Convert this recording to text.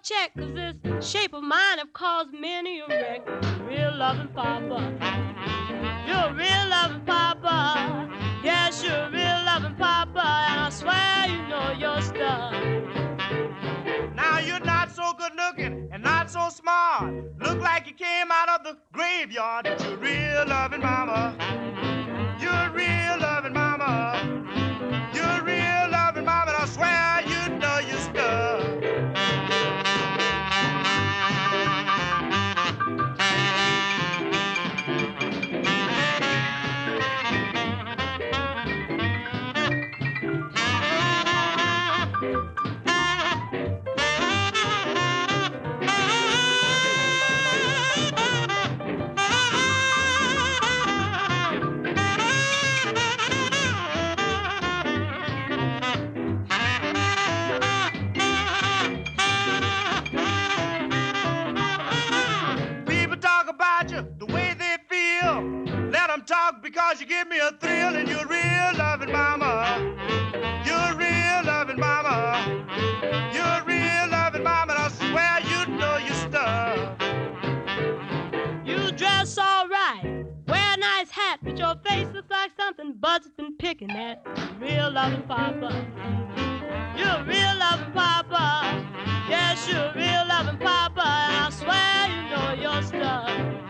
check, 'cause this shape of mine have caused many a wreck. Real loving papa. You're a real loving papa. Yes, you're a real loving papa. And I swear you know your stuff. Now you're not so good looking and not so smart. Look like you came out of the graveyard. But you're a real loving mama. You're a real loving mama. You're a real loving mama. And I swear you know your stuff. The way they feel, let them talk because you give me a thrill. And you're a real loving mama. You're a real loving mama. You're a real loving mama. And I swear you know your stuff. You dress all right, wear a nice hat, but your face looks like something Bud's been picking at. Real loving papa. You're a real loving papa. Yes, you're a real loving papa. And I swear you know your stuff.